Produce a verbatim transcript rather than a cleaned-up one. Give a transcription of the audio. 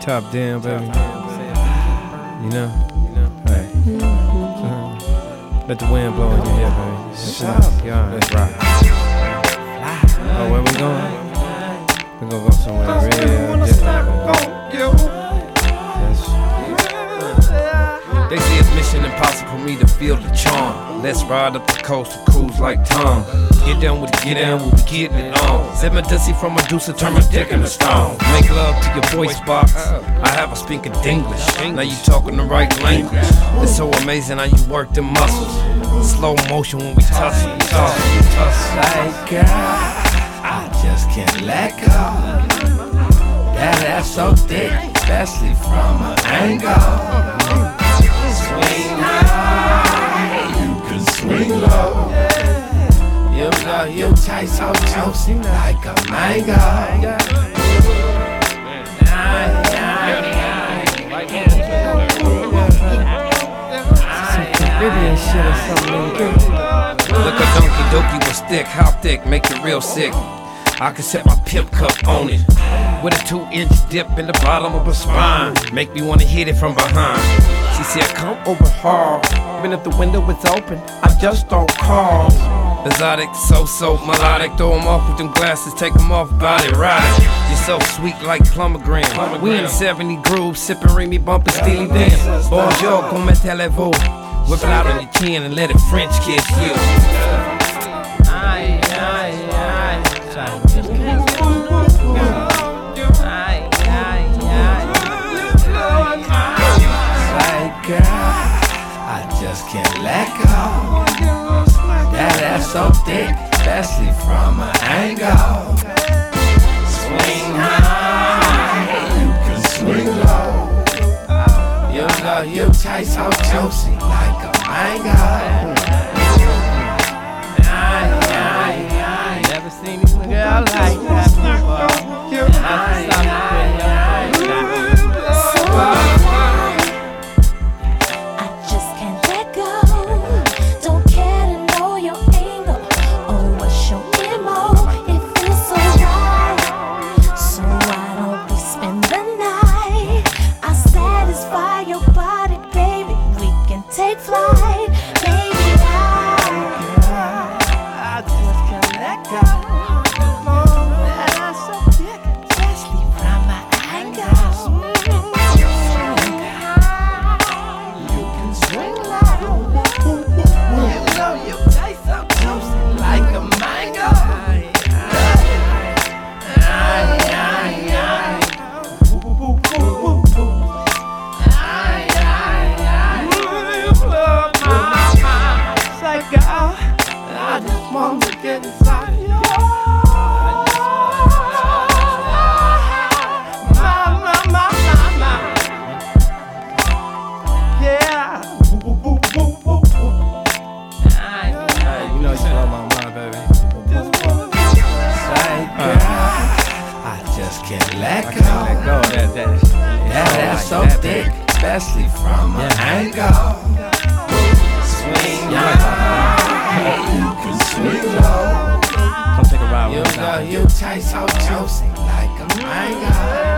top down, baby. You know? Hey. Uh, let the wind blow in your hair, baby. That's right. Yeah, that's right. Oh, where we going? We're gonna go somewhere real different, baby. They say it's mission impossible for me to feel the charm. Let's ride up the coast and cruise like Tom. Get down with the get down, we'll be getting it on. Set my dusty from Medusa, turn my dick in the stone. Make love to your voice box. I have a speaking Dinglish. Now you talking the right language. It's so amazing how you work the muscles. Slow motion when we tussle, tussle, tussle. Like girl, I just can't let go. That ass so thick, especially from an angle. Swing high, you can swing low. You know you taste so juicy like a mango. Some Caribbean shit or something. Look a donkey dokey with stick, how thick, make it real sick. I can set my pimp cup on it with a two inch dip in the bottom of her spine. Make me wanna hit it from behind. She said, come over hard. Even if the window is open, I just don't call. Exotic, so-so, melodic. Throw them off with them glasses, take them off, body ride. You're so sweet like plumbergram. We in seventy grooves, sipping Remy, bumping Steely Dan. Bonjour, comment allez-vous? Whip it out on your chin and let it French kiss you. Aye, aye, aye. Girl, I just can't let go. That ass so thick, especially from an angle. Swing high, you can swing low. You know you taste so juicy like a mango. Never seen this girl like that before. That's take flight, baby, I, I just can't let go. That ass so thick, especially from my angle. You can swing low. You know you taste so juicy like a mango. I just want to get inside you. My, my, my, my, my. Yeah. you know you blow my mind, baby. Say, girl, I just can't let I go. can't let go of that. That, That ass so thick, especially from an angle. Swing high, you can swing low. Come take a ride You with me know now. you taste so juicy like a mango.